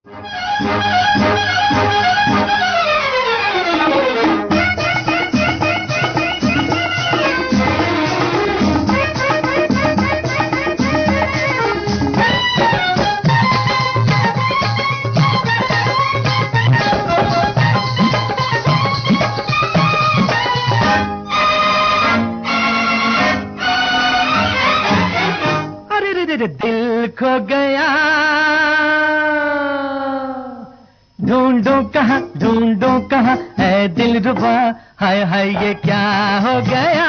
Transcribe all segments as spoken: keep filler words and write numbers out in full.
दिल खो गया, ढूंढूं कहाँ ढूंढूं कहाँ है दिल रुबा, हाय हाय ये क्या हो गया,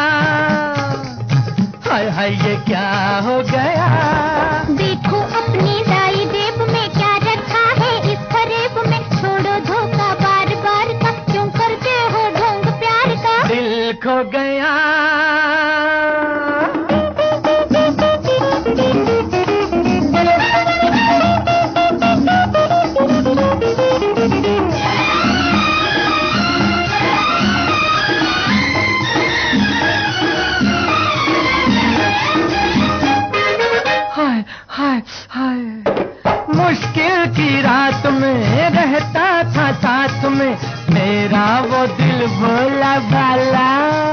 हाय हाय ये क्या हो गया। देखो अपनी दाई देव में क्या रखा है इस फरेब में, छोड़ो धोखा बार बार का, क्यों करते हो ढोंग प्यार का। दिल खो गया, हाय हाय मुश्किल की रात में रहता था साथ में मेरा वो दिल भोला भाला।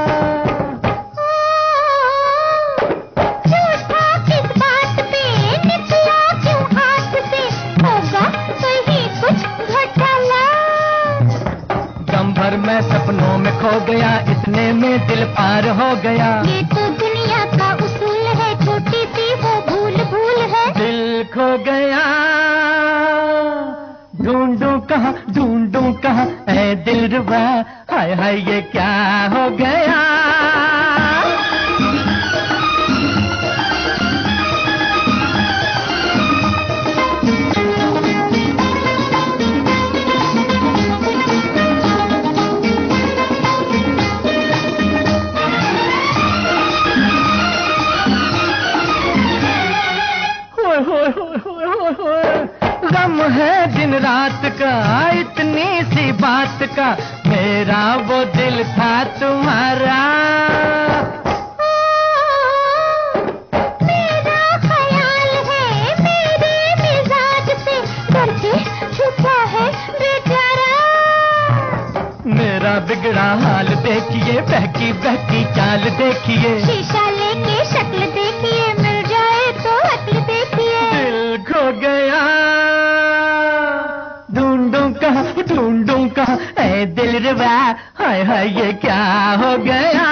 झूठा किस बात पे निकला क्यों हाथ से, होगा कहीं कुछ घोटाला। दम भर मैं सपनों में खो गया, इतने में दिल पार हो गया। ये तो दुनिया का उसूल है, छोटी सी वो भूल भूल है। दिल खो गया, ढूंढूं कहाँ ढूंढूं कहाँ ऐ दिलरुबा, हाय हाय ये क्या हो गया। गम है दिन रात का इतनी सी बात का, मेरा वो दिल था तुम्हारा। मेरा ख्याल है मेरे मिजाज से, करके छुपा है बेचारा। मेरा बिगड़ा हाल देखिए, बहकी बहकी चाल देखिए। शीशा लेके शक्ल देखिए, मिल जाए तो अक्ल देखिए। दिल खो गया, ढूंढूं कहाँ ढूंढूं कहाँ ऐ दिलरुबा, हाय हाय ये क्या हो गया।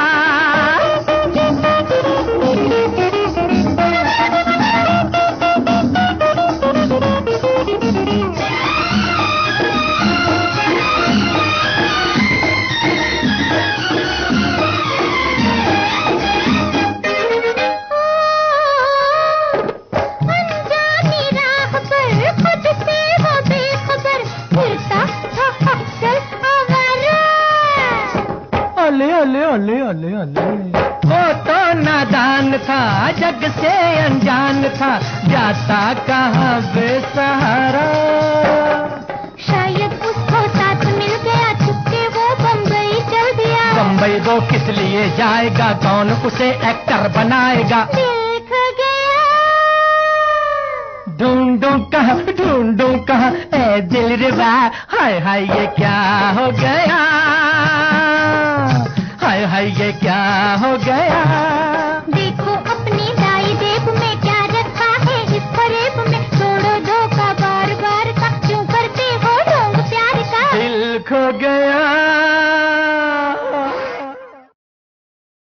अले अले अले अले वो तो नादान था, जग से अनजान था, जाता कहाँ बेसहारा। शायद उसको साथ मिल गया, चुपके वो बम्बई चल दिया। बम्बई वो किस लिए जाएगा, कौन उसे एक्टर बनाएगा। दिल खो गया, ढूंढूं कहाँ ढूंढूं कहाँ ऐ दिलरुबा, हाय हाय ये क्या हो गया, हाय हाय ये क्या हो गया। देखो अपनी दाई देव में क्या रखा है इस फरेब में, छोड़ो धोखा बार बार का, क्यों करते हो ढोंग प्यार का। दिल खो गया।